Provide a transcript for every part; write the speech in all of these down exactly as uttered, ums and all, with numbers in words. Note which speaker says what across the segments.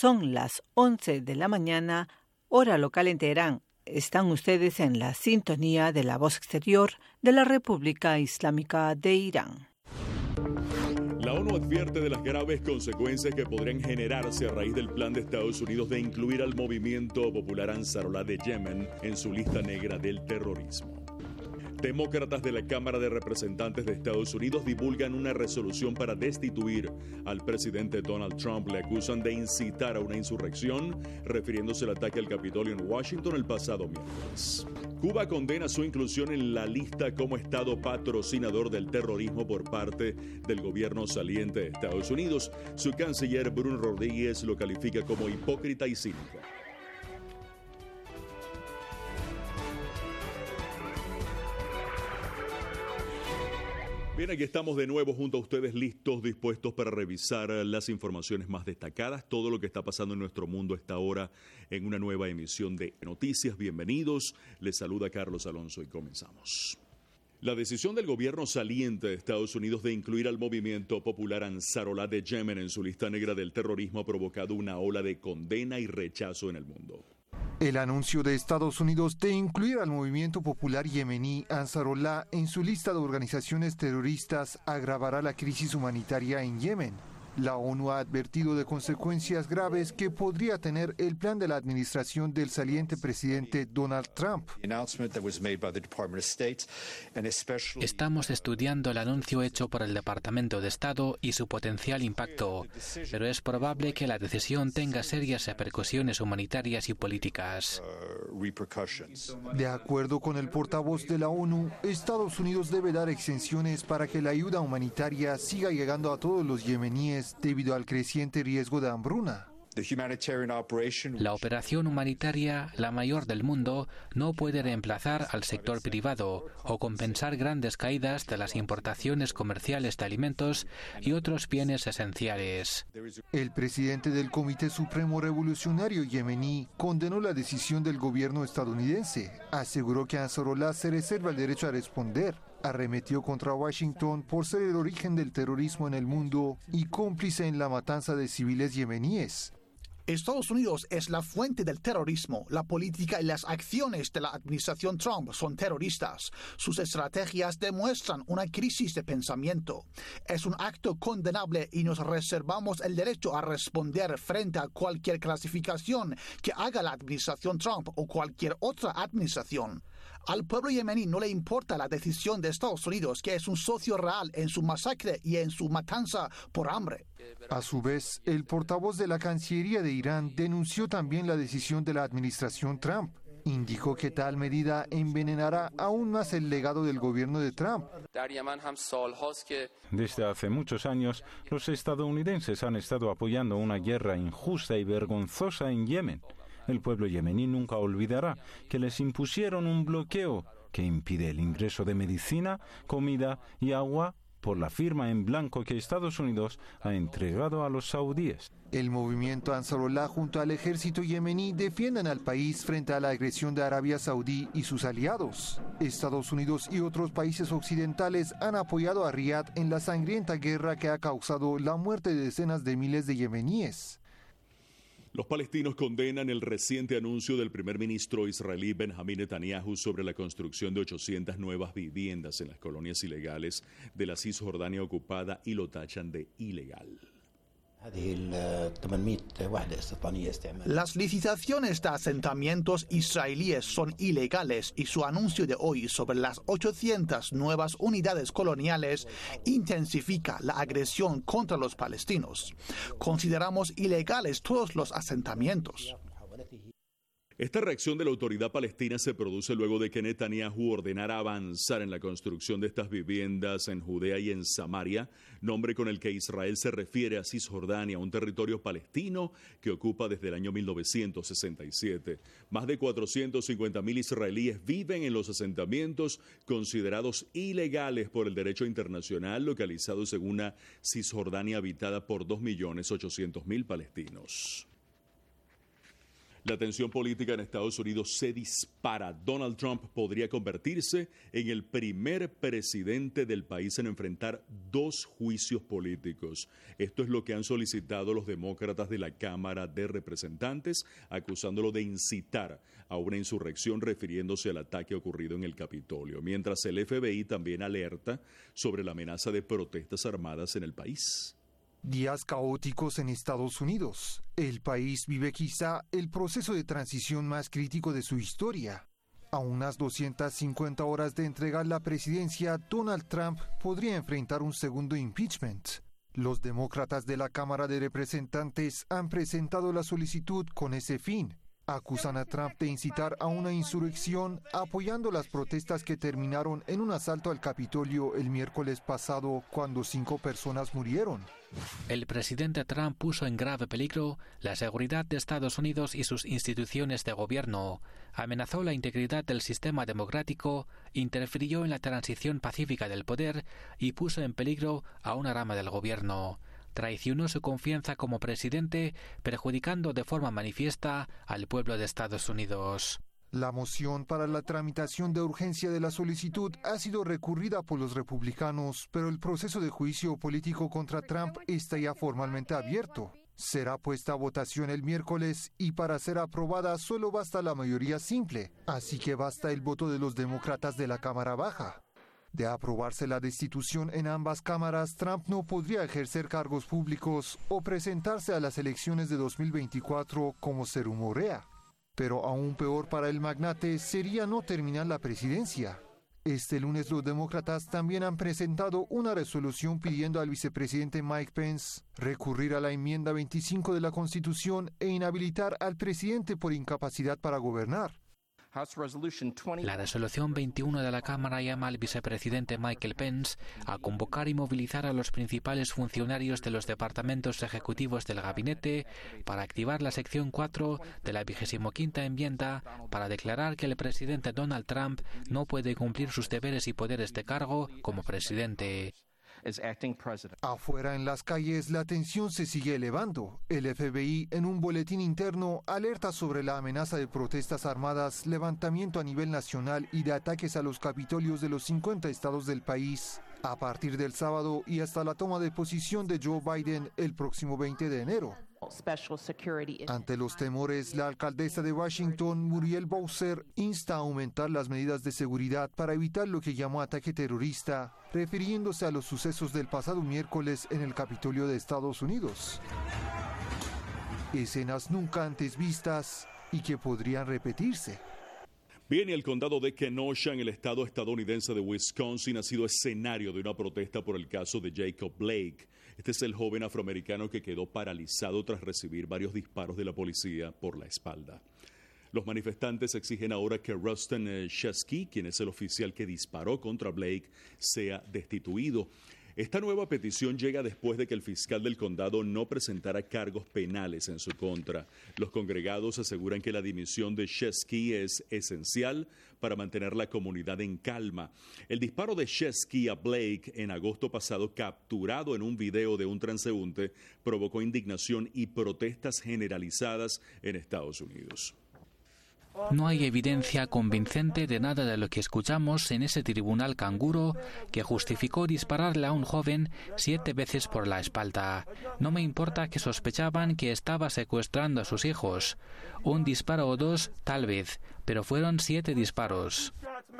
Speaker 1: Son las once de la mañana, hora local en Teherán. Están ustedes en la sintonía de la voz exterior de la República Islámica de Irán.
Speaker 2: La ONU advierte de las graves consecuencias que podrían generarse a raíz del plan de Estados Unidos de incluir al movimiento popular Ansarullah de Yemen en su lista negra del terrorismo. Demócratas de la Cámara de Representantes de Estados Unidos divulgan una resolución para destituir al presidente Donald Trump. Le acusan de incitar a una insurrección, refiriéndose al ataque al Capitolio en Washington el pasado miércoles. Cuba condena su inclusión en la lista como Estado patrocinador del terrorismo por parte del gobierno saliente de Estados Unidos. Su canciller Bruno Rodríguez lo califica como hipócrita y cínico. Bien, aquí estamos de nuevo junto a ustedes, listos, dispuestos para revisar las informaciones más destacadas, todo lo que está pasando en nuestro mundo a esta hora en una nueva emisión de Noticias. Bienvenidos, les saluda Carlos Alonso y comenzamos. La decisión del gobierno saliente de Estados Unidos de incluir al movimiento popular Ansarullah de Yemen en su lista negra del terrorismo ha provocado una ola de condena y rechazo en el mundo.
Speaker 3: El anuncio de Estados Unidos de incluir al movimiento popular yemení Ansarullah en su lista de organizaciones terroristas agravará la crisis humanitaria en Yemen. La ONU ha advertido de consecuencias graves que podría tener el plan de la administración del saliente presidente Donald Trump.
Speaker 4: Estamos estudiando el anuncio hecho por el Departamento de Estado y su potencial impacto, pero es probable que la decisión tenga serias repercusiones humanitarias y políticas.
Speaker 3: De acuerdo con el portavoz de la ONU, Estados Unidos debe dar exenciones para que la ayuda humanitaria siga llegando a todos los yemeníes debido al creciente riesgo de hambruna.
Speaker 4: La operación humanitaria, la mayor del mundo, no puede reemplazar al sector privado o compensar grandes caídas de las importaciones comerciales de alimentos y otros bienes esenciales.
Speaker 3: El presidente del Comité Supremo Revolucionario Yemení condenó la decisión del gobierno estadounidense. Aseguró que Ansarullah se reserva el derecho a responder. Arremetió contra Washington por ser el origen del terrorismo en el mundo y cómplice en la matanza de civiles yemeníes.
Speaker 5: Estados Unidos es la fuente del terrorismo. La política y las acciones de la administración Trump son terroristas. Sus estrategias demuestran una crisis de pensamiento. Es un acto condenable y nos reservamos el derecho a responder frente a cualquier clasificación que haga la administración Trump o cualquier otra administración. Al pueblo yemení no le importa la decisión de Estados Unidos, que es un socio real en su masacre y en su matanza por hambre.
Speaker 3: A su vez, el portavoz de la Cancillería de Irán denunció también la decisión de la administración Trump. Indicó que tal medida envenenará aún más el legado del gobierno de Trump.
Speaker 6: Desde hace muchos años, los estadounidenses han estado apoyando una guerra injusta y vergonzosa en Yemen. El pueblo yemení nunca olvidará que les impusieron un bloqueo que impide el ingreso de medicina, comida y agua por la firma en blanco que Estados Unidos ha entregado a los saudíes.
Speaker 3: El movimiento Ansarullah junto al ejército yemení defienden al país frente a la agresión de Arabia Saudí y sus aliados. Estados Unidos y otros países occidentales han apoyado a Riad en la sangrienta guerra que ha causado la muerte de decenas de miles de yemeníes.
Speaker 2: Los palestinos condenan el reciente anuncio del primer ministro israelí Benjamín Netanyahu sobre la construcción de ochocientas nuevas viviendas en las colonias ilegales de la Cisjordania ocupada y lo tachan de ilegal.
Speaker 5: Las licitaciones de asentamientos israelíes son ilegales y su anuncio de hoy sobre las ochocientas nuevas unidades coloniales intensifica la agresión contra los palestinos. Consideramos ilegales todos los asentamientos.
Speaker 2: Esta reacción de la autoridad palestina se produce luego de que Netanyahu ordenara avanzar en la construcción de estas viviendas en Judea y en Samaria, nombre con el que Israel se refiere a Cisjordania, un territorio palestino que ocupa desde el año mil novecientos sesenta y siete. Más de cuatrocientos cincuenta mil israelíes viven en los asentamientos considerados ilegales por el derecho internacional, localizados en una Cisjordania habitada por dos millones ochocientos mil palestinos. La tensión política en Estados Unidos se dispara. Donald Trump podría convertirse en el primer presidente del país en enfrentar dos juicios políticos. Esto es lo que han solicitado los demócratas de la Cámara de Representantes, acusándolo de incitar a una insurrección refiriéndose al ataque ocurrido en el Capitolio, mientras el F B I también alerta sobre la amenaza de protestas armadas en el país.
Speaker 3: Días caóticos en Estados Unidos. El país vive quizá el proceso de transición más crítico de su historia. A unas doscientas cincuenta horas de entregar la presidencia, Donald Trump podría enfrentar un segundo impeachment. Los demócratas de la Cámara de Representantes han presentado la solicitud con ese fin. Acusan a Trump de incitar a una insurrección, apoyando las protestas que terminaron en un asalto al Capitolio el miércoles pasado, cuando cinco personas murieron.
Speaker 4: El presidente Trump puso en grave peligro la seguridad de Estados Unidos y sus instituciones de gobierno, amenazó la integridad del sistema democrático, interfirió en la transición pacífica del poder y puso en peligro a una rama del gobierno. Traicionó su confianza como presidente, perjudicando de forma manifiesta al pueblo de Estados Unidos.
Speaker 3: La moción para la tramitación de urgencia de la solicitud ha sido recurrida por los republicanos, pero el proceso de juicio político contra Trump está ya formalmente abierto. Será puesta a votación el miércoles y para ser aprobada solo basta la mayoría simple, así que basta el voto de los demócratas de la Cámara Baja. De aprobarse la destitución en ambas cámaras, Trump no podría ejercer cargos públicos o presentarse a las elecciones de dos mil veinticuatro como se rumorea. Pero aún peor para el magnate sería no terminar la presidencia. Este lunes los demócratas también han presentado una resolución pidiendo al vicepresidente Mike Pence recurrir a la enmienda veinticinco de la Constitución e inhabilitar al presidente por incapacidad para gobernar.
Speaker 4: La resolución veintiuno de la Cámara llama al vicepresidente Michael Pence a convocar y movilizar a los principales funcionarios de los departamentos ejecutivos del gabinete para activar la sección cuatro de la vigésimoquinta enmienda para declarar que el presidente Donald Trump no puede cumplir sus deberes y poderes de cargo como presidente.
Speaker 3: Afuera en las calles la tensión se sigue elevando. El F B I en un boletín interno alerta sobre la amenaza de protestas armadas, levantamiento a nivel nacional y de ataques a los capitolios de los cincuenta estados del país a partir del sábado y hasta la toma de posición de Joe Biden el próximo veinte de enero. Ante los temores, la alcaldesa de Washington, Muriel Bowser, insta a aumentar las medidas de seguridad para evitar lo que llamó ataque terrorista, refiriéndose a los sucesos del pasado miércoles en el Capitolio de Estados Unidos. Escenas nunca antes vistas y que podrían repetirse.
Speaker 2: Bien, y el condado de Kenosha, en el estado estadounidense de Wisconsin, ha sido escenario de una protesta por el caso de Jacob Blake. Este es el joven afroamericano que quedó paralizado tras recibir varios disparos de la policía por la espalda. Los manifestantes exigen ahora que Ruston Sheskey, quien es el oficial que disparó contra Blake, sea destituido. Esta nueva petición llega después de que el fiscal del condado no presentara cargos penales en su contra. Los congregados aseguran que la dimisión de Sheskey es esencial para mantener la comunidad en calma. El disparo de Sheskey a Blake en agosto pasado, capturado en un video de un transeúnte, provocó indignación y protestas generalizadas en Estados Unidos.
Speaker 4: No hay evidencia convincente de nada de lo que escuchamos en ese tribunal canguro que justificó dispararle a un joven siete veces por la espalda. No me importa que sospechaban que estaba secuestrando a sus hijos. Un disparo o dos, tal vez, pero fueron siete disparos.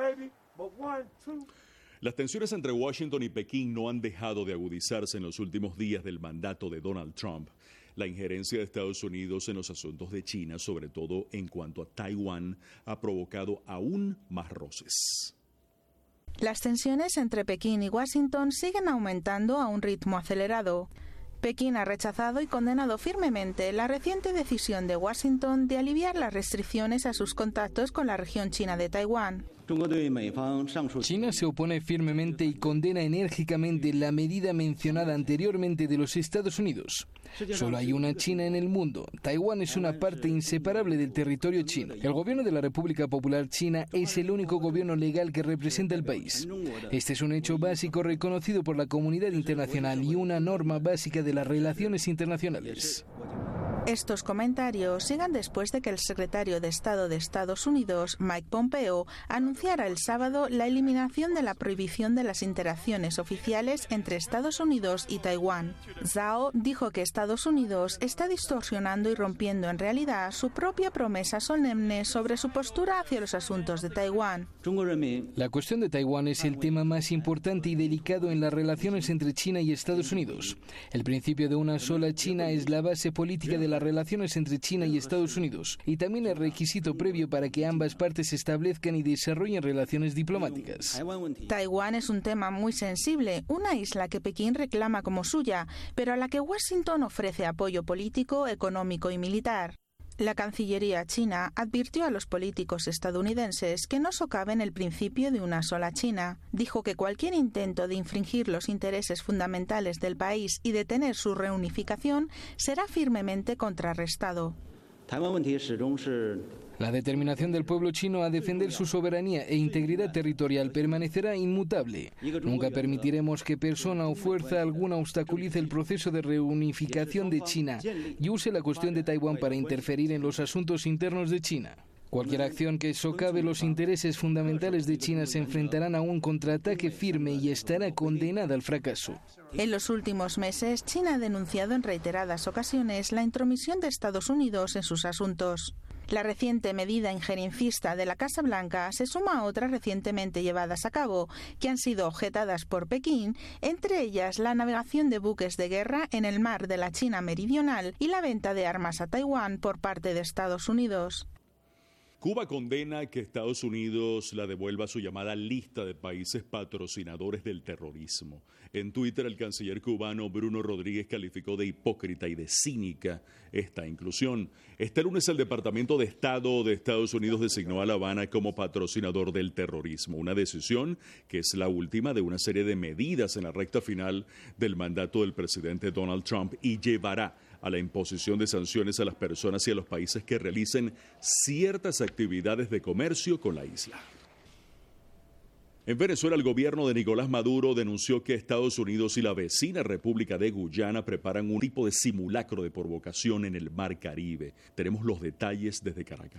Speaker 2: Las tensiones entre Washington y Pekín no han dejado de agudizarse en los últimos días del mandato de Donald Trump. La injerencia de Estados Unidos en los asuntos de China, sobre todo en cuanto a Taiwán, ha provocado aún más roces.
Speaker 7: Las tensiones entre Pekín y Washington siguen aumentando a un ritmo acelerado. Pekín ha rechazado y condenado firmemente la reciente decisión de Washington de aliviar las restricciones a sus contactos con la región china de Taiwán.
Speaker 8: China se opone firmemente y condena enérgicamente la medida mencionada anteriormente de los Estados Unidos. Solo hay una China en el mundo. Taiwán es una parte inseparable del territorio chino. El gobierno de la República Popular China es el único gobierno legal que representa el país. Este es un hecho básico reconocido por la comunidad internacional y una norma básica de las relaciones internacionales.
Speaker 7: Estos comentarios llegan después de que el secretario de Estado de Estados Unidos, Mike Pompeo, anunciara el sábado la eliminación de la prohibición de las interacciones oficiales entre Estados Unidos y Taiwán. Zhao dijo que Estados Unidos está distorsionando y rompiendo en realidad su propia promesa solemne sobre su postura hacia los asuntos de Taiwán.
Speaker 8: La cuestión de Taiwán es el tema más importante y delicado en las relaciones entre China y Estados Unidos. El principio de una sola China es la base política de las relaciones entre China y Estados Unidos y también el requisito previo para que ambas partes establezcan y desarrollen relaciones diplomáticas.
Speaker 7: Taiwán es un tema muy sensible, una isla que Pekín reclama como suya, pero a la que Washington ofrece apoyo político, económico y militar. La Cancillería china advirtió a los políticos estadounidenses que no socaven el principio de una sola China. Dijo que cualquier intento de infringir los intereses fundamentales del país y detener su reunificación será firmemente contrarrestado.
Speaker 8: La determinación del pueblo chino a defender su soberanía e integridad territorial permanecerá inmutable. Nunca permitiremos que persona o fuerza alguna obstaculice el proceso de reunificación de China y use la cuestión de Taiwán para interferir en los asuntos internos de China. Cualquier acción que socave los intereses fundamentales de China se enfrentará a un contraataque firme y estará condenada al fracaso.
Speaker 7: En los últimos meses, China ha denunciado en reiteradas ocasiones la intromisión de Estados Unidos en sus asuntos. La reciente medida injerencista de la Casa Blanca se suma a otras recientemente llevadas a cabo, que han sido objetadas por Pekín, entre ellas la navegación de buques de guerra en el mar de la China Meridional y la venta de armas a Taiwán por parte de Estados Unidos.
Speaker 2: Cuba condena que Estados Unidos la devuelva a su llamada lista de países patrocinadores del terrorismo. En Twitter, el canciller cubano Bruno Rodríguez calificó de hipócrita y de cínica esta inclusión. Este lunes, el Departamento de Estado de Estados Unidos designó a La Habana como patrocinador del terrorismo, una decisión que es la última de una serie de medidas en la recta final del mandato del presidente Donald Trump y llevará a la imposición de sanciones a las personas y a los países que realicen ciertas actividades de comercio con la isla. En Venezuela, el gobierno de Nicolás Maduro denunció que Estados Unidos y la vecina República de Guyana preparan un tipo de simulacro de provocación en el Mar Caribe. Tenemos los detalles desde Caracas.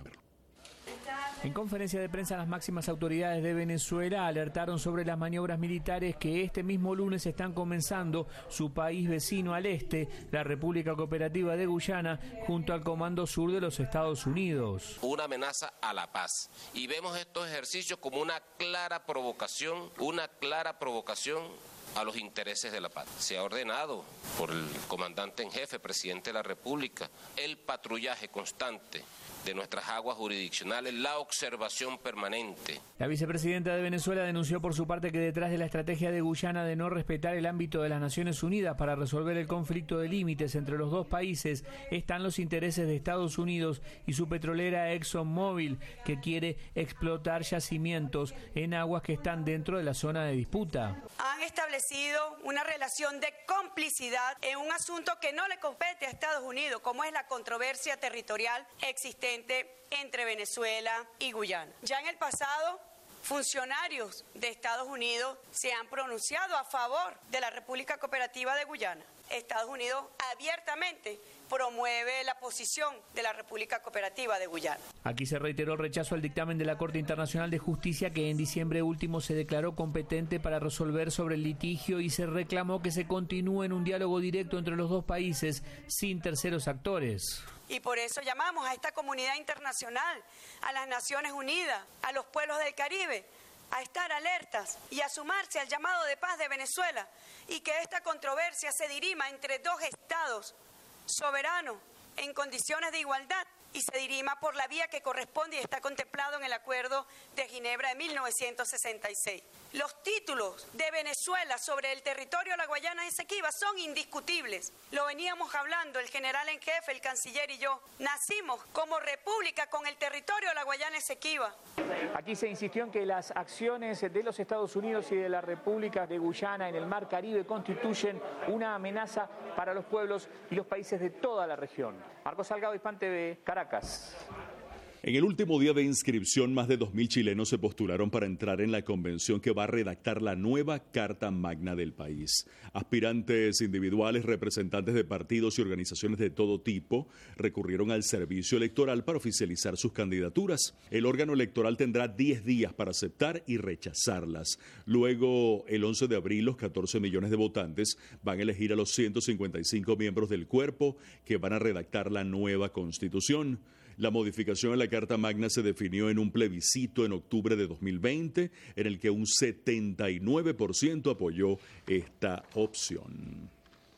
Speaker 9: En conferencia de prensa, las máximas autoridades de Venezuela alertaron sobre las maniobras militares que este mismo lunes están comenzando su país vecino al este, la República Cooperativa de Guyana, junto al Comando Sur de los Estados Unidos.
Speaker 10: Una amenaza a la paz. Y vemos estos ejercicios como una clara provocación, una clara provocación a los intereses de la paz. Se ha ordenado por el comandante en jefe, presidente de la República, el patrullaje constante de nuestras aguas jurisdiccionales, la observación permanente.
Speaker 9: La vicepresidenta de Venezuela denunció por su parte que detrás de la estrategia de Guyana de no respetar el ámbito de las Naciones Unidas para resolver el conflicto de límites entre los dos países están los intereses de Estados Unidos y su petrolera ExxonMobil, que quiere explotar yacimientos en aguas que están dentro de la zona de disputa.
Speaker 11: Han establecido una relación de complicidad en un asunto que no le compete a Estados Unidos, como es la controversia territorial existente entre Venezuela y Guyana. Ya en el pasado, funcionarios de Estados Unidos se han pronunciado a favor de la República Cooperativa de Guyana. Estados Unidos abiertamente promueve la posición de la República Cooperativa de Guyana.
Speaker 9: Aquí se reiteró el rechazo al dictamen de la Corte Internacional de Justicia, que en diciembre último se declaró competente para resolver sobre el litigio, y se reclamó que se continúe en un diálogo directo entre los dos países sin terceros actores.
Speaker 11: Y por eso llamamos a esta comunidad internacional, a las Naciones Unidas, a los pueblos del Caribe, a estar alertas y a sumarse al llamado de paz de Venezuela, y que esta controversia se dirima entre dos estados soberanos en condiciones de igualdad y se dirima por la vía que corresponde y está contemplado en el Acuerdo de Ginebra de mil novecientos sesenta y seis. Los títulos de Venezuela sobre el territorio de la Guayana Esequiba son indiscutibles. Lo veníamos hablando el general en jefe, el canciller y yo. Nacimos como república con el territorio de la Guayana Esequiba.
Speaker 9: Aquí se insistió en que las acciones de los Estados Unidos y de la República de Guyana en el Mar Caribe constituyen una amenaza para los pueblos y los países de toda la región. Marcos Salgado, Hispan T V, Caracas.
Speaker 2: En el último día de inscripción, más de dos mil chilenos se postularon para entrar en la convención que va a redactar la nueva Carta Magna del país. Aspirantes individuales, representantes de partidos y organizaciones de todo tipo recurrieron al servicio electoral para oficializar sus candidaturas. El órgano electoral tendrá diez días para aceptar y rechazarlas. Luego, el once de abril, los catorce millones de votantes van a elegir a los ciento cincuenta y cinco miembros del cuerpo que van a redactar la nueva Constitución. La modificación en la Carta Magna se definió en un plebiscito en octubre de dos mil veinte, en el que un setenta y nueve por ciento apoyó esta opción.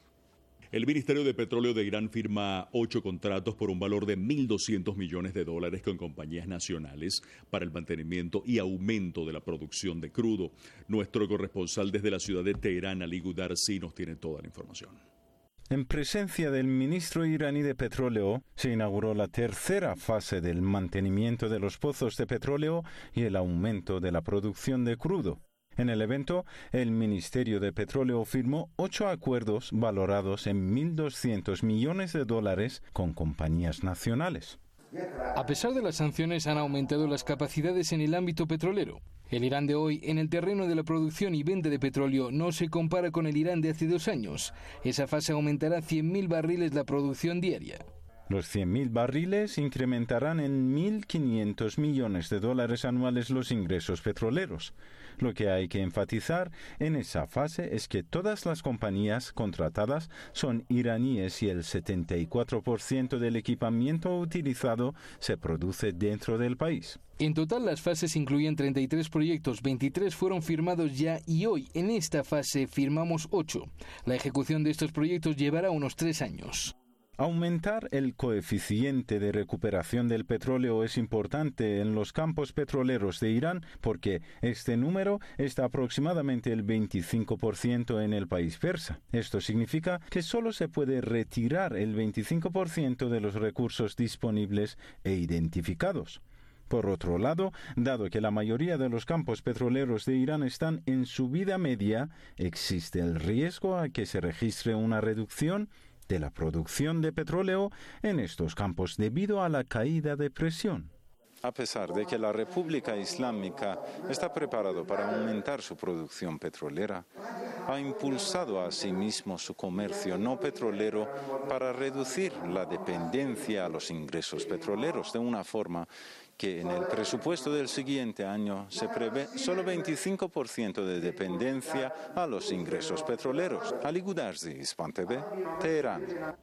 Speaker 2: El Ministerio de Petróleo de Irán firma ocho contratos por un valor de mil doscientos millones de dólares con compañías nacionales para el mantenimiento y aumento de la producción de crudo. Nuestro corresponsal desde la ciudad de Teherán, Ali Gudarsi, nos tiene toda la información.
Speaker 6: En presencia del ministro iraní de Petróleo, se inauguró la tercera fase del mantenimiento de los pozos de petróleo y el aumento de la producción de crudo. En el evento, el Ministerio de Petróleo firmó ocho acuerdos valorados en mil doscientos millones de dólares con compañías nacionales.
Speaker 8: A pesar de las sanciones, han aumentado las capacidades en el ámbito petrolero. El Irán de hoy, en el terreno de la producción y venta de petróleo, no se compara con el Irán de hace dos años. Esa fase aumentará cien mil barriles la producción diaria.
Speaker 6: Los cien mil barriles incrementarán en mil quinientos millones de dólares anuales los ingresos petroleros. Lo que hay que enfatizar en esa fase es que todas las compañías contratadas son iraníes y el setenta y cuatro por ciento del equipamiento utilizado se produce dentro del país.
Speaker 8: En total, las fases incluyen treinta y tres proyectos, veintitrés fueron firmados ya y hoy, en esta fase, firmamos ocho. La ejecución de estos proyectos llevará unos tres años.
Speaker 6: Aumentar el coeficiente de recuperación del petróleo es importante en los campos petroleros de Irán porque este número está aproximadamente el veinticinco por ciento en el país persa. Esto significa que solo se puede retirar el veinticinco por ciento de los recursos disponibles e identificados. Por otro lado, dado que la mayoría de los campos petroleros de Irán están en subida media, existe el riesgo a que se registre una reducción de la producción de petróleo en estos campos debido a la caída de presión. A pesar de que la República Islámica está preparada para aumentar su producción petrolera, ha impulsado a sí mismo su comercio no petrolero para reducir la dependencia a los ingresos petroleros de una forma que en el presupuesto del siguiente año se prevé solo veinticinco por ciento de dependencia a los ingresos petroleros. Ali Gudarsi, Hispan T V, Teherán.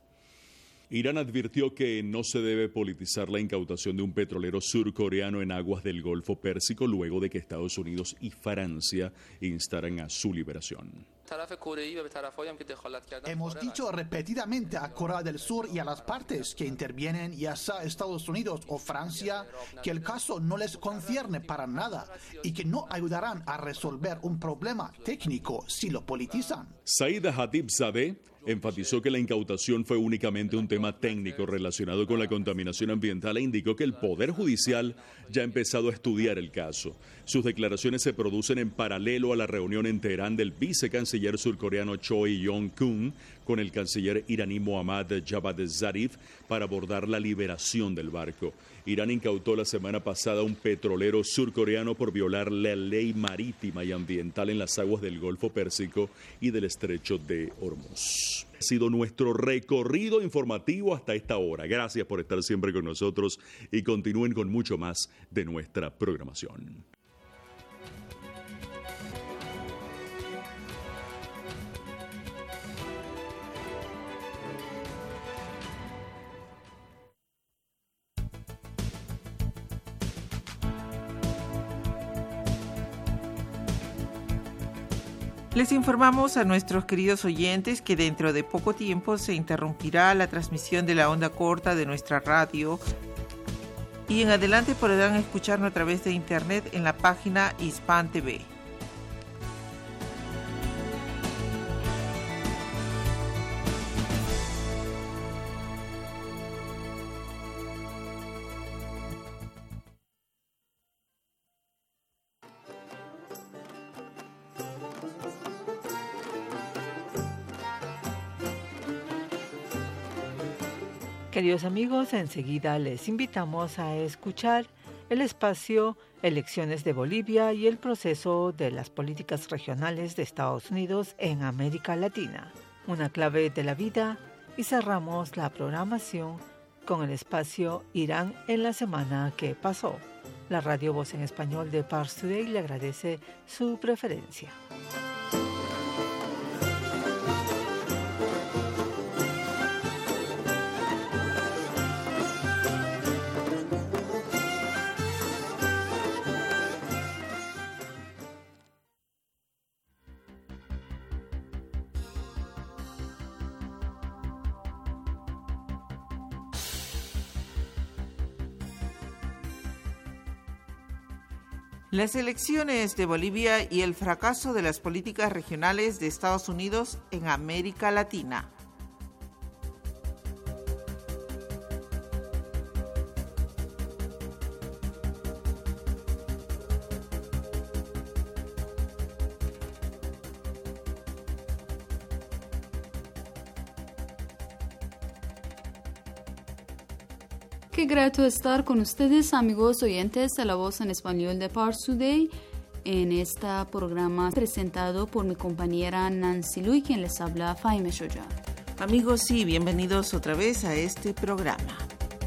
Speaker 2: Irán advirtió que no se debe politizar la incautación de un petrolero surcoreano en aguas del Golfo Pérsico luego de que Estados Unidos y Francia instaran a su liberación.
Speaker 5: Hemos dicho repetidamente a Corea del Sur y a las partes que intervienen, ya sea Estados Unidos o Francia, que el caso no les concierne para nada y que no ayudarán a resolver un problema técnico si lo politizan.
Speaker 2: Saida Hatibzadeh enfatizó que la incautación fue únicamente un tema técnico relacionado con la contaminación ambiental e indicó que el Poder Judicial ya ha empezado a estudiar el caso. Sus declaraciones se producen en paralelo a la reunión en Teherán del vicecanciller surcoreano Choi Yong-kun con el canciller iraní Mohammad Javad Zarif para abordar la liberación del barco. Irán incautó la semana pasada a un petrolero surcoreano por violar la ley marítima y ambiental en las aguas del Golfo Pérsico y del Estrecho de Hormuz. Ha sido nuestro recorrido informativo hasta esta hora. Gracias por estar siempre con nosotros y continúen con mucho más de nuestra programación.
Speaker 12: Les informamos a nuestros queridos oyentes que dentro de poco tiempo se interrumpirá la transmisión de la onda corta de nuestra radio y en adelante podrán escucharnos a través de internet en la página Hispan T V.
Speaker 1: Queridos amigos, enseguida les invitamos a escuchar el espacio Elecciones de Bolivia y el proceso de las políticas regionales de Estados Unidos en América Latina, una clave de la vida, y cerramos la programación con el espacio Irán en la semana que pasó. La Radio Voz en Español de Pars Today le agradece su preferencia.
Speaker 12: Las elecciones de Bolivia y el fracaso de las políticas regionales de Estados Unidos en América Latina.
Speaker 13: Qué grato estar con ustedes, amigos oyentes de La Voz en Español de Pars Today, en este programa presentado por mi compañera Nancy Lui, quien les habla, Faime Shoya.
Speaker 12: Amigos, sí, bienvenidos otra vez a este programa.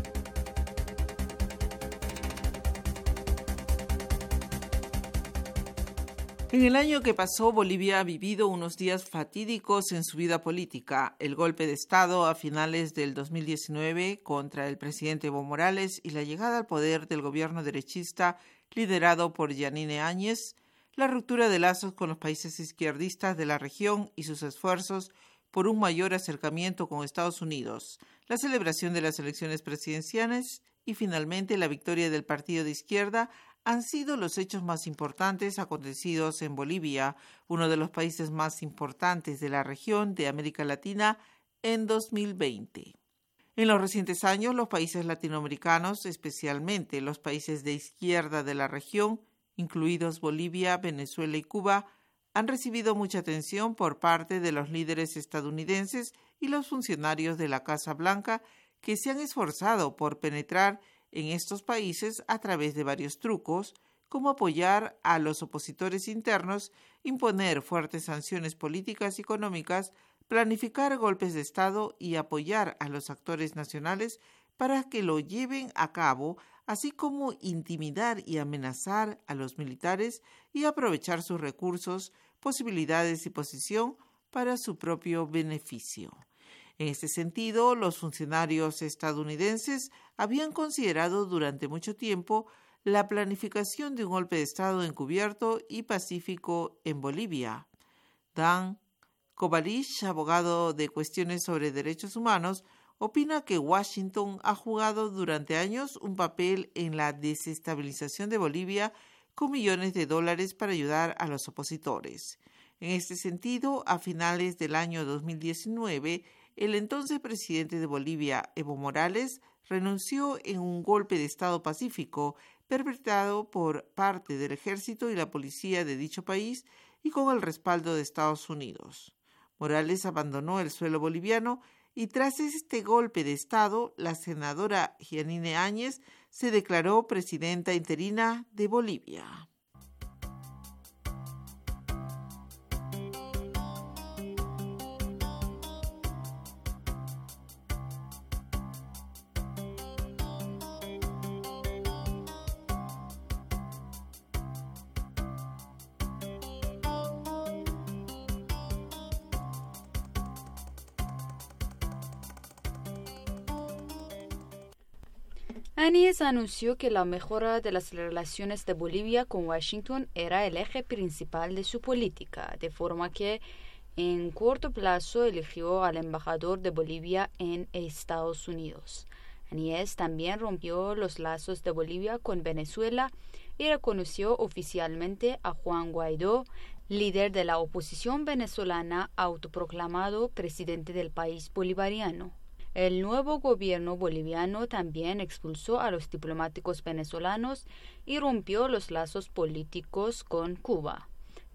Speaker 12: En el año que pasó, Bolivia ha vivido unos días fatídicos en su vida política. El golpe de Estado a finales del dos mil diecinueve contra el presidente Evo Morales y la llegada al poder del gobierno derechista liderado por Yanine Áñez, la ruptura de lazos con los países izquierdistas de la región y sus esfuerzos por un mayor acercamiento con Estados Unidos, la celebración de las elecciones presidenciales y finalmente la victoria del partido de izquierda han sido los hechos más importantes acontecidos en Bolivia, uno de los países más importantes de la región de América Latina, en dos mil veinte. En los recientes años, los países latinoamericanos, especialmente los países de izquierda de la región, incluidos Bolivia, Venezuela y Cuba, han recibido mucha atención por parte de los líderes estadounidenses y los funcionarios de la Casa Blanca que se han esforzado por penetrar en estos países a través de varios trucos, como apoyar a los opositores internos, imponer fuertes sanciones políticas y económicas, planificar golpes de Estado y apoyar a los actores nacionales para que lo lleven a cabo, así como intimidar y amenazar a los militares y aprovechar sus recursos, posibilidades y posición para su propio beneficio. En este sentido, los funcionarios estadounidenses habían considerado durante mucho tiempo la planificación de un golpe de Estado encubierto y pacífico en Bolivia. Dan Kovalich, abogado de cuestiones sobre derechos humanos, opina que Washington ha jugado durante años un papel en la desestabilización de Bolivia con millones de dólares para ayudar a los opositores. En este sentido, a finales del año dos mil diecinueve, el entonces presidente de Bolivia, Evo Morales, renunció en un golpe de Estado pacífico perpetrado por parte del ejército y la policía de dicho país y con el respaldo de Estados Unidos. Morales abandonó el suelo boliviano y tras este golpe de Estado, la senadora Yanine Áñez se declaró presidenta interina de Bolivia.
Speaker 13: Áñez anunció que la mejora de las relaciones de Bolivia con Washington era el eje principal de su política, de forma que en corto plazo eligió al embajador de Bolivia en Estados Unidos. Áñez también rompió los lazos de Bolivia con Venezuela y reconoció oficialmente a Juan Guaidó, líder de la oposición venezolana autoproclamado presidente del país bolivariano. El nuevo gobierno boliviano también expulsó a los diplomáticos venezolanos y rompió los lazos políticos con Cuba.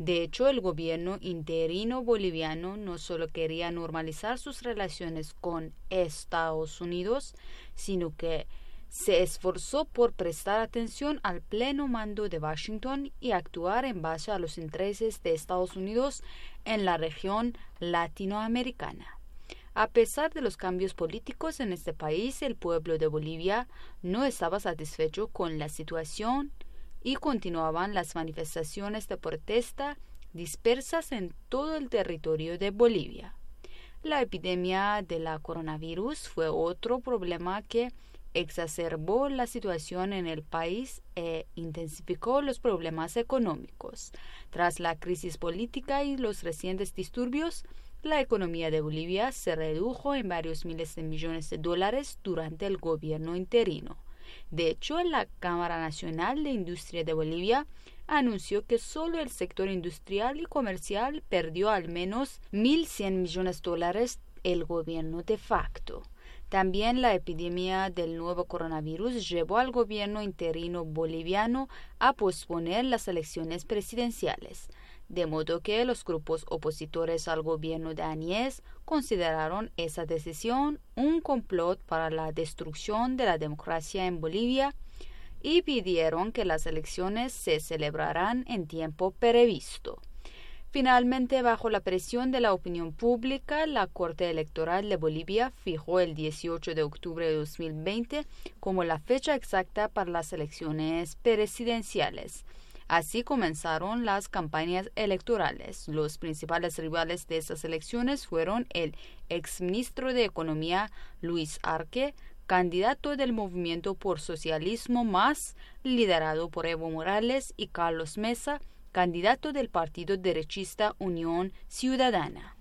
Speaker 13: De hecho, el gobierno interino boliviano no solo quería normalizar sus relaciones con Estados Unidos, sino que se esforzó por prestar atención al pleno mando de Washington y actuar en base a los intereses de Estados Unidos en la región latinoamericana. A pesar de los cambios políticos en este país, el pueblo de Bolivia no estaba satisfecho con la situación y continuaban las manifestaciones de protesta dispersas en todo el territorio de Bolivia. La epidemia de la coronavirus fue otro problema que exacerbó la situación en el país e intensificó los problemas económicos. Tras la crisis política y los recientes disturbios, la economía de Bolivia se redujo en varios miles de millones de dólares durante el gobierno interino. De hecho, la Cámara Nacional de Industria de Bolivia anunció que solo el sector industrial y comercial perdió al menos mil cien millones de dólares el gobierno de facto. También la epidemia del nuevo coronavirus llevó al gobierno interino boliviano a posponer las elecciones presidenciales, de modo que los grupos opositores al gobierno de Áñez consideraron esa decisión un complot para la destrucción de la democracia en Bolivia y pidieron que las elecciones se celebraran en tiempo previsto. Finalmente, bajo la presión de la opinión pública, la Corte Electoral de Bolivia fijó el dieciocho de octubre de dos mil veinte como la fecha exacta para las elecciones presidenciales. Así comenzaron las campañas electorales. Los principales rivales de esas elecciones fueron el exministro de Economía Luis Arce, candidato del Movimiento por Socialismo Más, liderado por Evo Morales, y Carlos Mesa, candidato del partido derechista Unión Ciudadana.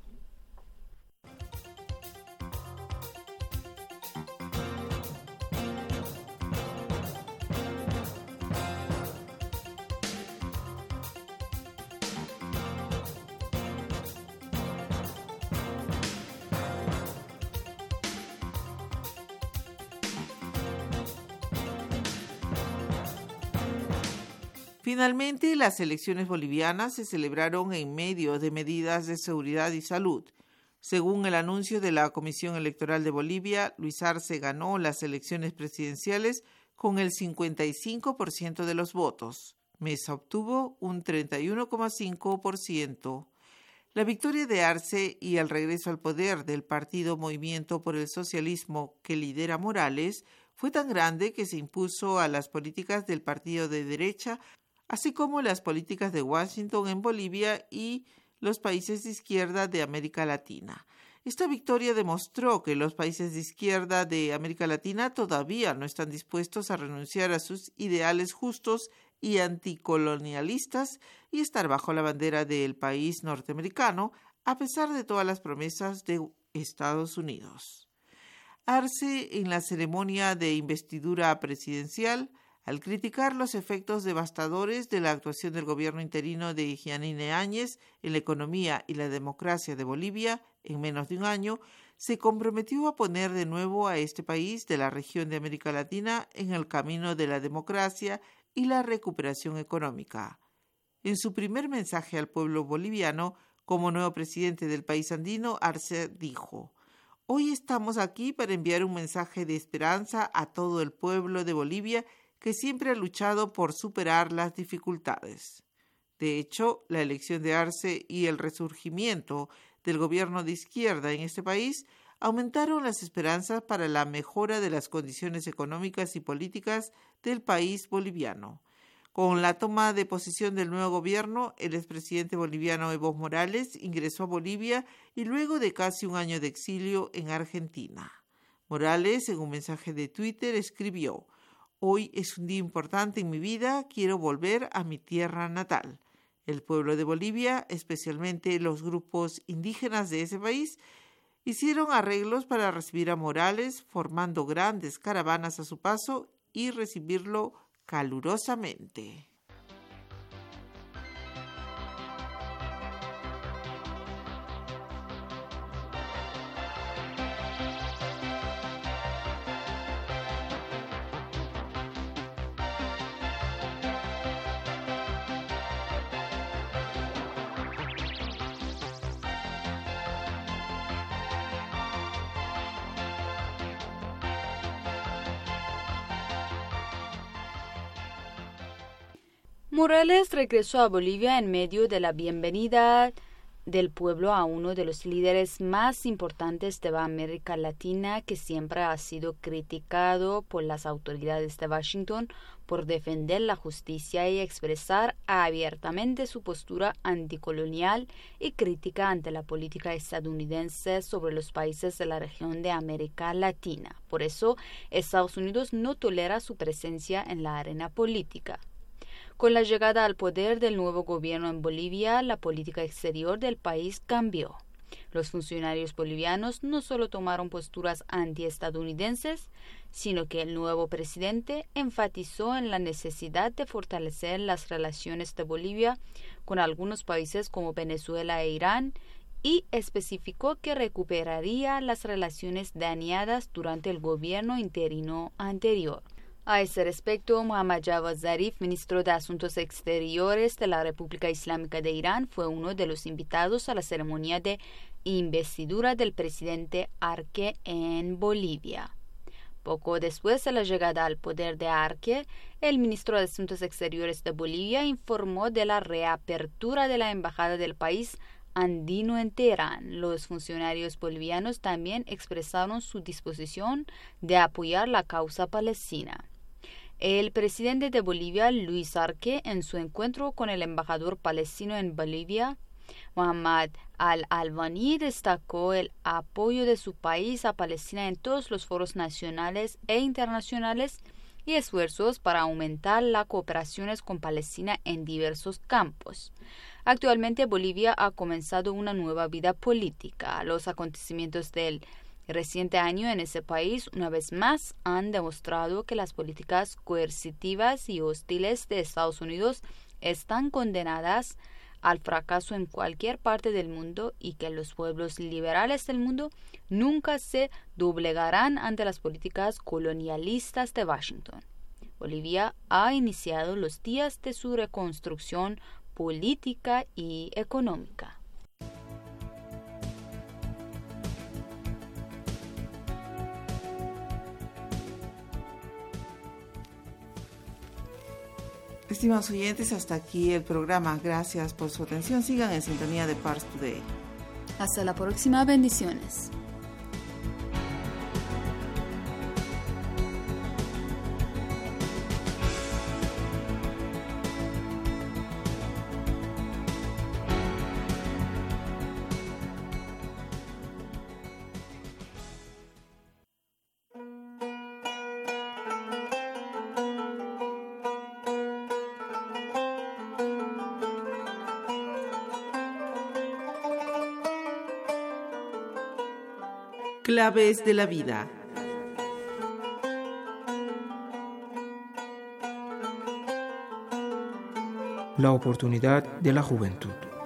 Speaker 12: Finalmente, las elecciones bolivianas se celebraron en medio de medidas de seguridad y salud. Según el anuncio de la Comisión Electoral de Bolivia, Luis Arce ganó las elecciones presidenciales con el cincuenta y cinco por ciento de los votos. Mesa obtuvo un treinta y uno coma cinco por ciento. La victoria de Arce y el regreso al poder del partido Movimiento por el Socialismo que lidera Morales fue tan grande que se impuso a las políticas del partido de derecha, así como las políticas de Washington en Bolivia y los países de izquierda de América Latina. Esta victoria demostró que los países de izquierda de América Latina todavía no están dispuestos a renunciar a sus ideales justos y anticolonialistas y estar bajo la bandera del país norteamericano, a pesar de todas las promesas de Estados Unidos. Arce, en la ceremonia de investidura presidencial, al criticar los efectos devastadores de la actuación del gobierno interino de Jeanine Áñez en la economía y la democracia de Bolivia en menos de un año, se comprometió a poner de nuevo a este país de la región de América Latina en el camino de la democracia y la recuperación económica. En su primer mensaje al pueblo boliviano, como nuevo presidente del país andino, Arce dijo: «Hoy estamos aquí para enviar un mensaje de esperanza a todo el pueblo de Bolivia que siempre ha luchado por superar las dificultades». De hecho, la elección de Arce y el resurgimiento del gobierno de izquierda en este país aumentaron las esperanzas para la mejora de las condiciones económicas y políticas del país boliviano. Con la toma de posesión del nuevo gobierno, el expresidente boliviano Evo Morales ingresó a Bolivia y luego de casi un año de exilio en Argentina. Morales, en un mensaje de Twitter, escribió: «Hoy es un día importante en mi vida, quiero volver a mi tierra natal». El pueblo de Bolivia, especialmente los grupos indígenas de ese país, hicieron arreglos para recibir a Morales, formando grandes caravanas a su paso y recibirlo calurosamente.
Speaker 13: Morales regresó a Bolivia en medio de la bienvenida del pueblo a uno de los líderes más importantes de América Latina, que siempre ha sido criticado por las autoridades de Washington por defender la justicia y expresar abiertamente su postura anticolonial y crítica ante la política estadounidense sobre los países de la región de América Latina. Por eso, Estados Unidos no tolera su presencia en la arena política. Con la llegada al poder del nuevo gobierno en Bolivia, la política exterior del país cambió. Los funcionarios bolivianos no solo tomaron posturas antiestadounidenses, sino que el nuevo presidente enfatizó en la necesidad de fortalecer las relaciones de Bolivia con algunos países como Venezuela e Irán y especificó que recuperaría las relaciones dañadas durante el gobierno interino anterior. A ese respecto, Mohammad Javad Zarif, ministro de Asuntos Exteriores de la República Islámica de Irán, fue uno de los invitados a la ceremonia de investidura del presidente Arque en Bolivia. Poco después de la llegada al poder de Arque, el ministro de Asuntos Exteriores de Bolivia informó de la reapertura de la embajada del país andino en Teherán. Los funcionarios bolivianos también expresaron su disposición de apoyar la causa palestina. El presidente de Bolivia, Luis Arque, en su encuentro con el embajador palestino en Bolivia, Mohammad Al-Albani, destacó el apoyo de su país a Palestina en todos los foros nacionales e internacionales y esfuerzos para aumentar las cooperaciones con Palestina en diversos campos. Actualmente Bolivia ha comenzado una nueva vida política. Los acontecimientos del reciente año en ese país una vez más han demostrado que las políticas coercitivas y hostiles de Estados Unidos están condenadas al fracaso en cualquier parte del mundo y que los pueblos liberales del mundo nunca se doblegarán ante las políticas colonialistas de Washington. Bolivia ha iniciado los días de su reconstrucción política y económica.
Speaker 12: Estimados oyentes, hasta aquí el programa. Gracias por su atención. Sigan en sintonía de Pars Today.
Speaker 13: Hasta la próxima. Bendiciones.
Speaker 12: Claves de la vida.
Speaker 14: La oportunidad de la juventud.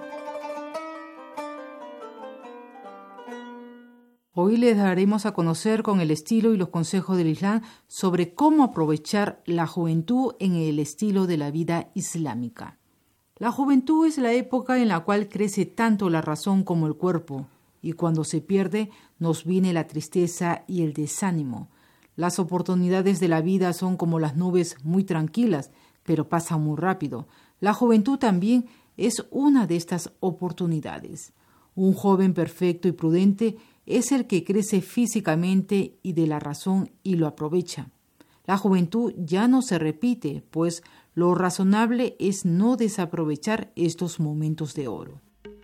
Speaker 15: Hoy les daremos a conocer con el estilo y los consejos del Islam sobre cómo aprovechar la juventud en el estilo de la vida islámica. La juventud es la época en la cual crece tanto la razón como el cuerpo, y cuando se pierde nos viene la tristeza y el desánimo. Las oportunidades de la vida son como las nubes, muy tranquilas, pero pasan muy rápido. La juventud también es una de estas oportunidades. Un joven perfecto y prudente es el que crece físicamente y de la razón y lo aprovecha. La juventud ya no se repite, pues lo razonable es no desaprovechar estos momentos de oro.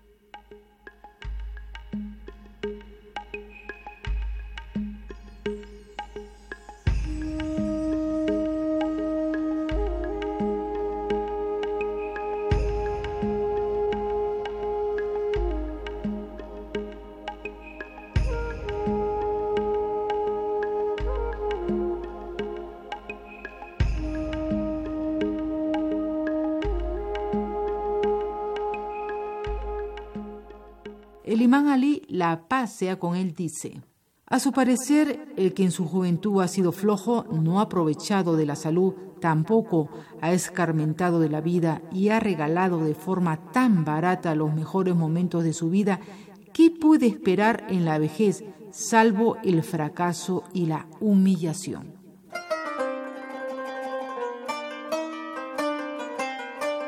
Speaker 15: El imán Ali, la paz sea con él, dice: a su parecer, el que en su juventud ha sido flojo, no ha aprovechado de la salud, tampoco ha escarmentado de la vida y ha regalado de forma tan barata los mejores momentos de su vida, ¿qué puede esperar en la vejez, salvo el fracaso y la humillación?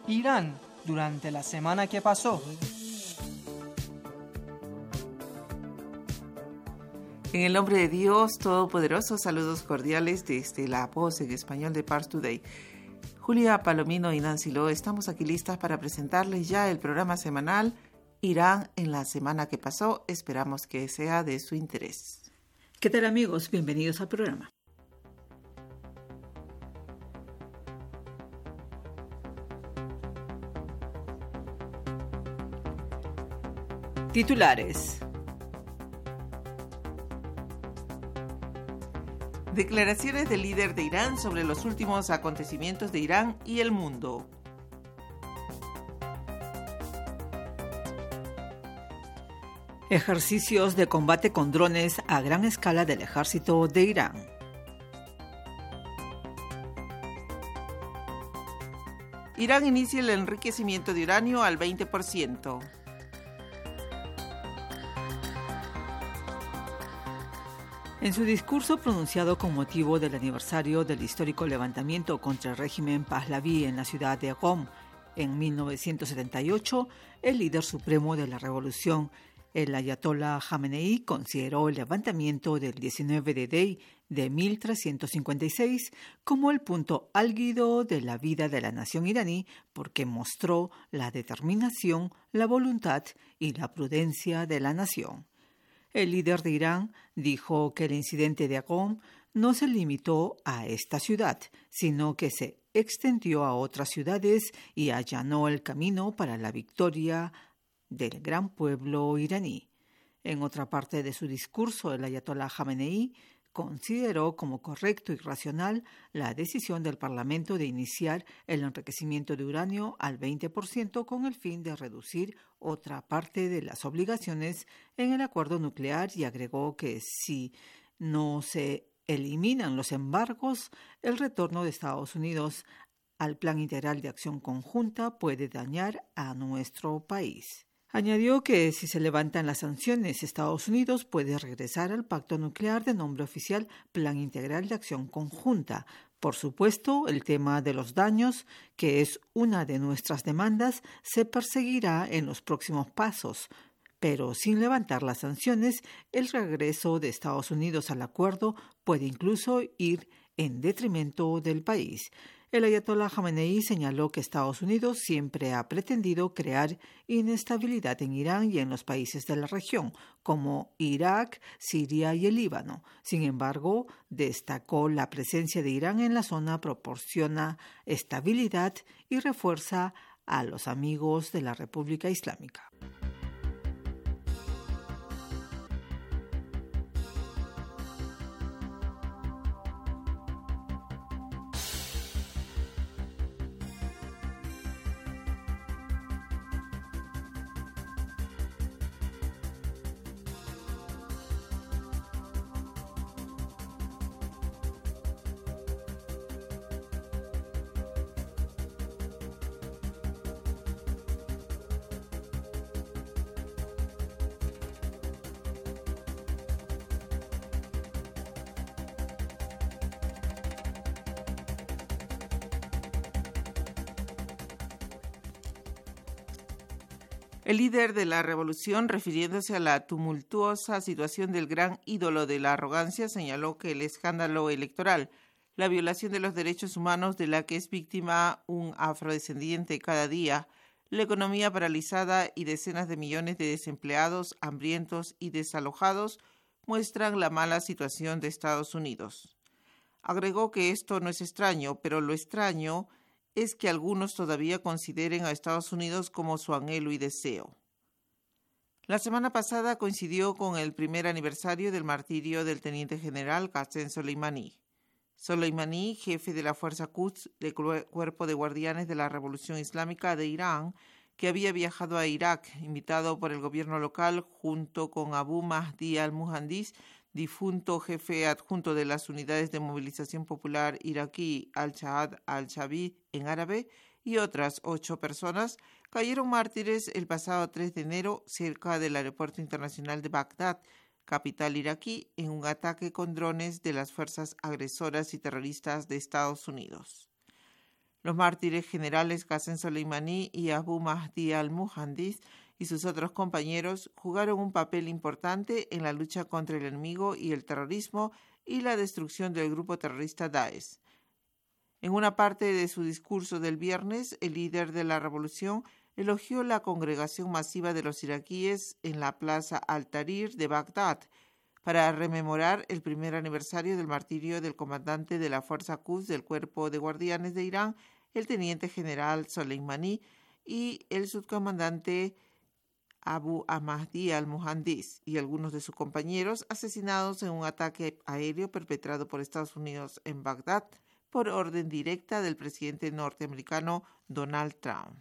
Speaker 16: Irán durante la semana que pasó.
Speaker 12: En el nombre de Dios Todopoderoso, saludos cordiales desde la voz en español de Pars Today. Julia Palomino y Nancy Lo estamos aquí listas para presentarles ya el programa semanal Irán en la semana que pasó. Esperamos que sea de su interés. ¿Qué tal, amigos? Bienvenidos al programa. Titulares. Declaraciones del líder de Irán sobre los últimos acontecimientos de Irán y el mundo. Ejercicios de combate con drones a gran escala del ejército de Irán. Irán inicia el enriquecimiento de uranio al veinte por ciento. En su discurso pronunciado con motivo del aniversario del histórico levantamiento contra el régimen Pahlaví en la ciudad de Qom en mil novecientos setenta y ocho, el líder supremo de la revolución, el ayatollah Jamenei, consideró el levantamiento del diecinueve de Dey de mil trescientos cincuenta y seis como el punto álgido de la vida de la nación iraní porque mostró la determinación, la voluntad y la prudencia de la nación. El líder de Irán dijo que el incidente de Qom no se limitó a esta ciudad, sino que se extendió a otras ciudades y allanó el camino para la victoria del gran pueblo iraní. En otra parte de su discurso, el ayatollah Jamenei consideró como correcto y racional la decisión del Parlamento de iniciar el enriquecimiento de uranio al veinte por ciento con el fin de reducir otra parte de las obligaciones en el acuerdo nuclear y agregó que si no se eliminan los embargos, el retorno de Estados Unidos al Plan Integral de Acción Conjunta puede dañar a nuestro país. Añadió que si se levantan las sanciones, Estados Unidos puede regresar al pacto nuclear de nombre oficial Plan Integral de Acción Conjunta. Por supuesto, el tema de los daños, que es una de nuestras demandas, se perseguirá en los próximos pasos. Pero sin levantar las sanciones, el regreso de Estados Unidos al acuerdo puede incluso ir en detrimento del país. El ayatollah Jamenei señaló que Estados Unidos siempre ha pretendido crear inestabilidad en Irán y en los países de la región, como Irak, Siria y el Líbano. Sin embargo, destacó la presencia de Irán en la zona proporciona estabilidad y refuerza a los amigos de la República Islámica. El líder de la revolución, refiriéndose a la tumultuosa situación del gran ídolo de la arrogancia, señaló que el escándalo electoral, la violación de los derechos humanos de la que es víctima un afrodescendiente cada día, la economía paralizada y decenas de millones de desempleados, hambrientos y desalojados muestran la mala situación de Estados Unidos. Agregó que esto no es extraño, pero lo extraño es que algunos todavía consideren a Estados Unidos como su anhelo y deseo. La semana pasada coincidió con el primer aniversario del martirio del teniente general Qasem Soleimani. Soleimani, jefe de la Fuerza Quds, del Cuerpo de Guardianes de la Revolución Islámica de Irán, que había viajado a Irak, invitado por el gobierno local, junto con Abu Mahdi al-Muhandis, difunto jefe adjunto de las unidades de movilización popular iraquí al-Shahad al-Shabi en árabe, y otras ocho personas cayeron mártires el pasado tres de enero cerca del aeropuerto internacional de Bagdad, capital iraquí, en un ataque con drones de las fuerzas agresoras y terroristas de Estados Unidos. Los mártires generales Qasem Soleimani y Abu Mahdi al-Muhandis y sus otros compañeros jugaron un papel importante en la lucha contra el enemigo y el terrorismo y la destrucción del grupo terrorista Daesh. En una parte de su discurso del viernes, el líder de la revolución elogió la congregación masiva de los iraquíes en la plaza Al-Tahrir de Bagdad para rememorar el primer aniversario del martirio del comandante de la Fuerza Quds del Cuerpo de Guardianes de Irán, el teniente general Soleimani, y el subcomandante Abu Mahdi al-Muhandis y algunos de sus compañeros asesinados en un ataque aéreo perpetrado por Estados Unidos en Bagdad por orden directa del presidente norteamericano Donald Trump.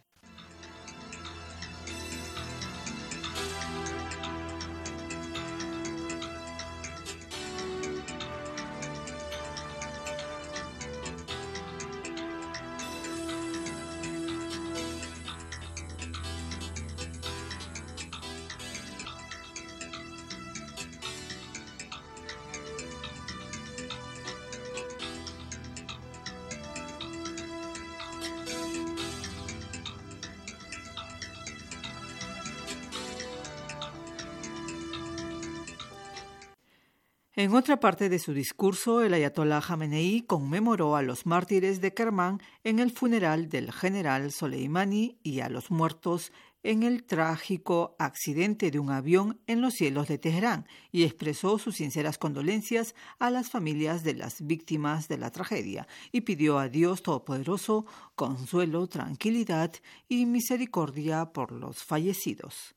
Speaker 12: En otra parte de su discurso, el ayatolá Jamenei conmemoró a los mártires de Kermán en el funeral del general Soleimani y a los muertos en el trágico accidente de un avión en los cielos de Teherán y expresó sus sinceras condolencias a las familias de las víctimas de la tragedia y pidió a Dios Todopoderoso consuelo, tranquilidad y misericordia por los fallecidos.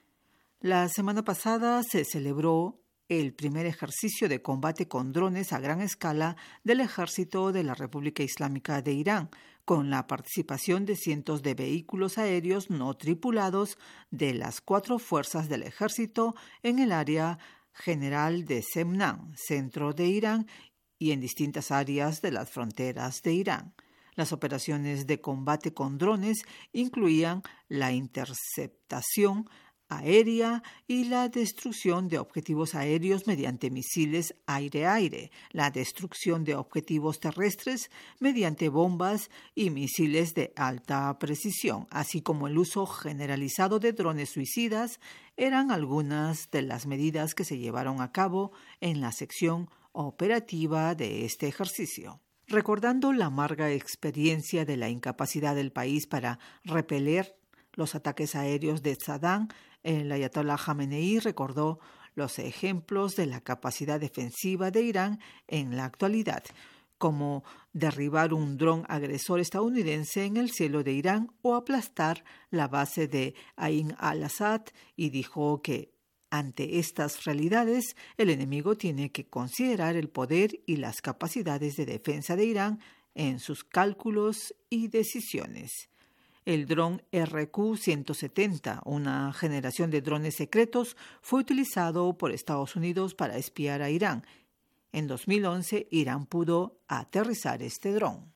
Speaker 12: La semana pasada se celebró el primer ejercicio de combate con drones a gran escala del ejército de la República Islámica de Irán, con la participación de cientos de vehículos aéreos no tripulados de las cuatro fuerzas del ejército en el área general de Semnan, centro de Irán, y en distintas áreas de las fronteras de Irán. Las operaciones de combate con drones incluían la interceptación aérea y la destrucción de objetivos aéreos mediante misiles aire-aire, la destrucción de objetivos terrestres mediante bombas y misiles de alta precisión, así como el uso generalizado de drones suicidas, eran algunas de las medidas que se llevaron a cabo en la sección operativa de este ejercicio. Recordando la amarga experiencia de la incapacidad del país para repeler los ataques aéreos de Saddam, el ayatolá Jamenei recordó los ejemplos de la capacidad defensiva de Irán en la actualidad, como derribar un dron agresor estadounidense en el cielo de Irán o aplastar la base de Ain al-Assad, y dijo que ante estas realidades el enemigo tiene que considerar el poder y las capacidades de defensa de Irán en sus cálculos y decisiones. El dron R Q ciento setenta, una generación de drones secretos, fue utilizado por Estados Unidos para espiar a Irán. En dos mil once, Irán pudo aterrizar este dron.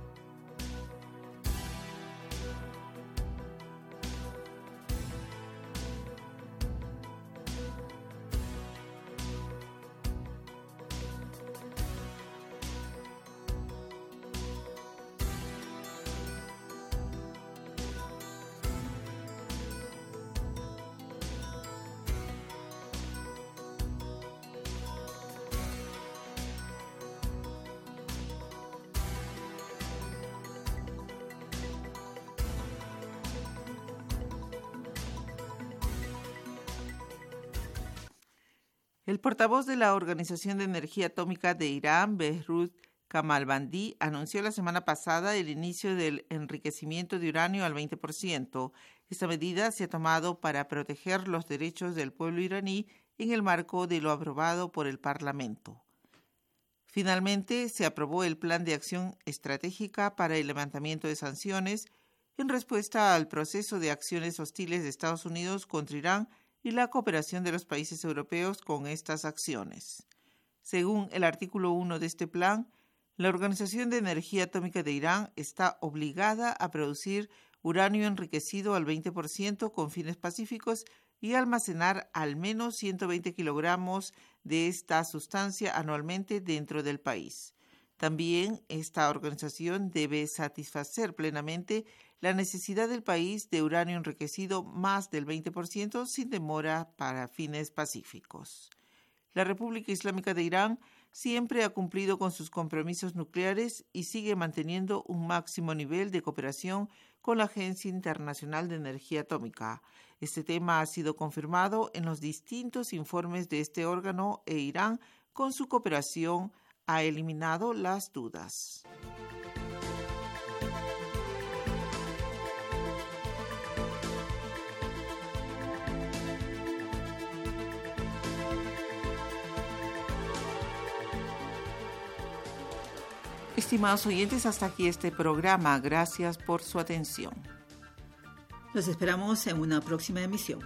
Speaker 12: El portavoz de la Organización de Energía Atómica de Irán, Behruz Kamalvandi, anunció la semana pasada el inicio del enriquecimiento de uranio al veinte por ciento. Esta medida se ha tomado para proteger los derechos del pueblo iraní en el marco de lo aprobado por el Parlamento. Finalmente, se aprobó el Plan de Acción Estratégica para el levantamiento de sanciones en respuesta al proceso de acciones hostiles de Estados Unidos contra Irán y la cooperación de los países europeos con estas acciones. Según el artículo uno de este plan, la Organización de Energía Atómica de Irán está obligada a producir uranio enriquecido al veinte por ciento con fines pacíficos y almacenar al menos ciento veinte kilogramos de esta sustancia anualmente dentro del país. También esta organización debe satisfacer plenamente la necesidad del país de uranio enriquecido más del veinte por ciento sin demora para fines pacíficos. La República Islámica de Irán siempre ha cumplido con sus compromisos nucleares y sigue manteniendo un máximo nivel de cooperación con la Agencia Internacional de Energía Atómica. Este tema ha sido confirmado en los distintos informes de este órgano e Irán, con su cooperación, ha eliminado las dudas. Estimados oyentes, hasta aquí este programa. Gracias por su atención.
Speaker 1: Los esperamos en una próxima emisión.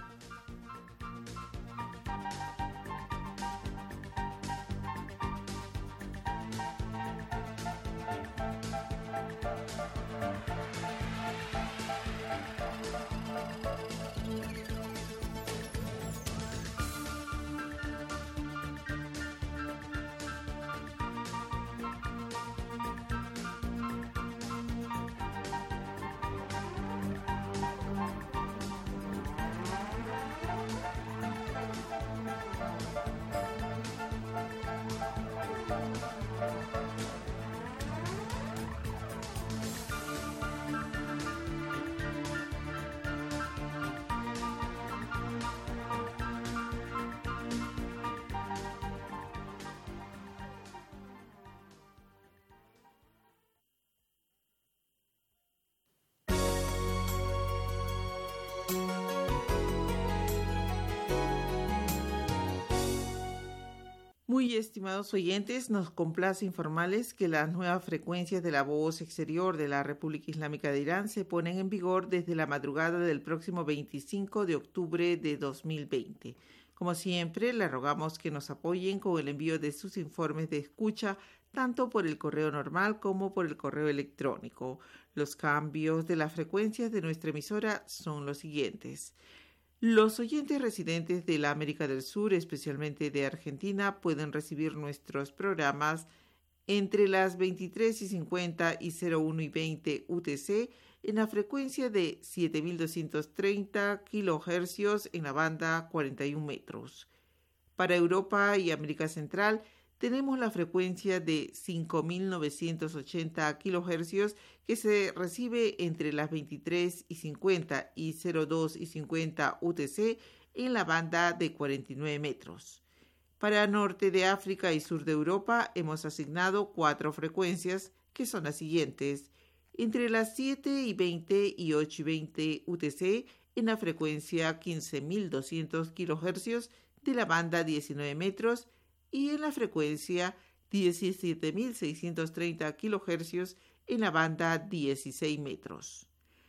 Speaker 12: Muy estimados oyentes, nos complace informarles que las nuevas frecuencias de la voz exterior de la República Islámica de Irán se ponen en vigor desde la madrugada del próximo veinticinco de octubre de dos mil veinte. Como siempre, le rogamos que nos apoyen con el envío de sus informes de escucha, tanto por el correo normal como por el correo electrónico. Los cambios de las frecuencias de nuestra emisora son los siguientes. Los oyentes residentes de la América del Sur, especialmente de Argentina, pueden recibir nuestros programas entre las veintitrés y cincuenta y cero uno y veinte U T C en la frecuencia de siete mil doscientos treinta kilohercios en la banda cuarenta y un metros. Para Europa y América Central, tenemos la frecuencia de cinco mil novecientos ochenta kilohercios que se recibe entre las veintitrés y cincuenta y cero dos y cincuenta U T C en la banda de cuarenta y nueve metros. Para norte de África y sur de Europa hemos asignado cuatro frecuencias que son las siguientes: entre las siete y veinte y ocho y veinte U T C en la frecuencia quince mil doscientos kilohercios de la banda diecinueve metros y en la frecuencia diecisiete mil seiscientos treinta kilohercios en la banda dieciséis metros.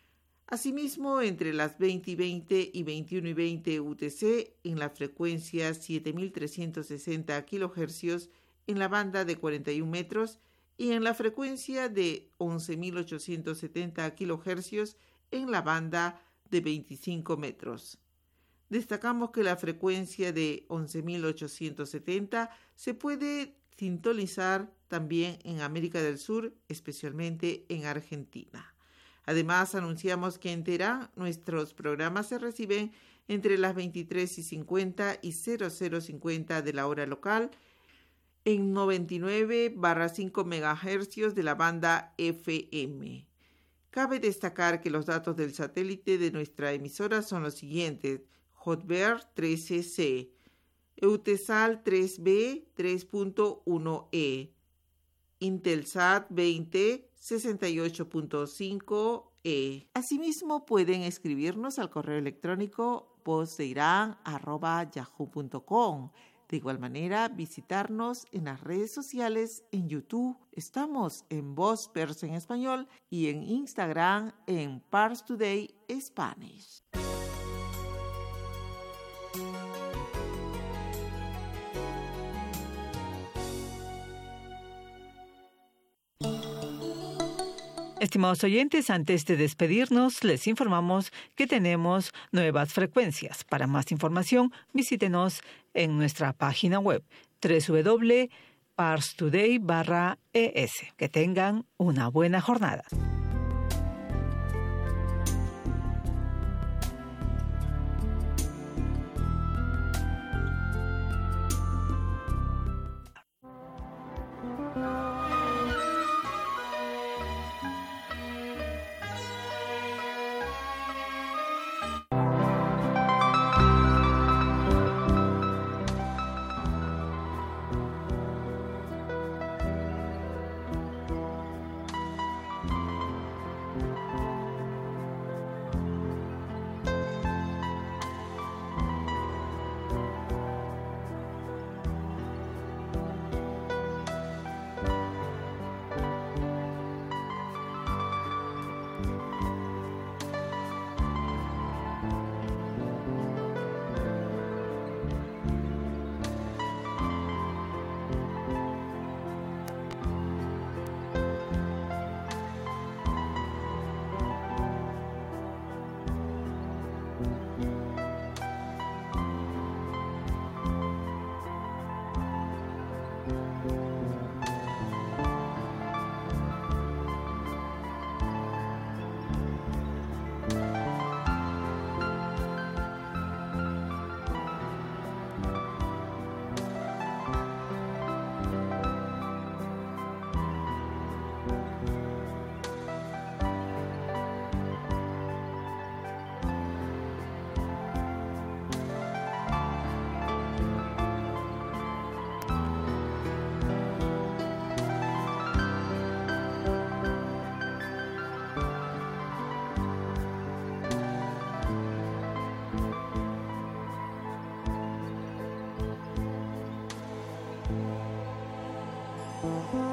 Speaker 12: Asimismo, entre las veinte y veinte y veintiuno y veinte U T C en la frecuencia siete mil trescientos sesenta kilohercios en la banda de cuarenta y un metros y en la frecuencia de once mil ochocientos setenta kilohercios en la banda de veinticinco metros. Destacamos que la frecuencia de once mil ochocientos setenta se puede sintonizar también en América del Sur, especialmente en Argentina. Además, anunciamos que en Teherán nuestros programas se reciben entre las veintitrés y cincuenta y cero cero cincuenta de la hora local en noventa y nueve barra cinco megahercios de la banda F M. Cabe destacar que los datos del satélite de nuestra emisora son los siguientes: Hotbird trece C, Eutelsat tres B tres punto uno E, Intelsat veinte sesenta y ocho punto cinco E. Asimismo, pueden escribirnos al correo electrónico vozdeiran arroba yahoo punto com. De igual manera, visitarnos en las redes sociales, en YouTube, estamos en Voz Persa en Español y en Instagram en Pars Today Spanish.
Speaker 1: Estimados oyentes, antes de despedirnos, les informamos que tenemos nuevas frecuencias. Para más información, visítenos en nuestra página web doble u doble u doble u parstoday barra es. Que tengan una buena jornada.
Speaker 17: Thank you.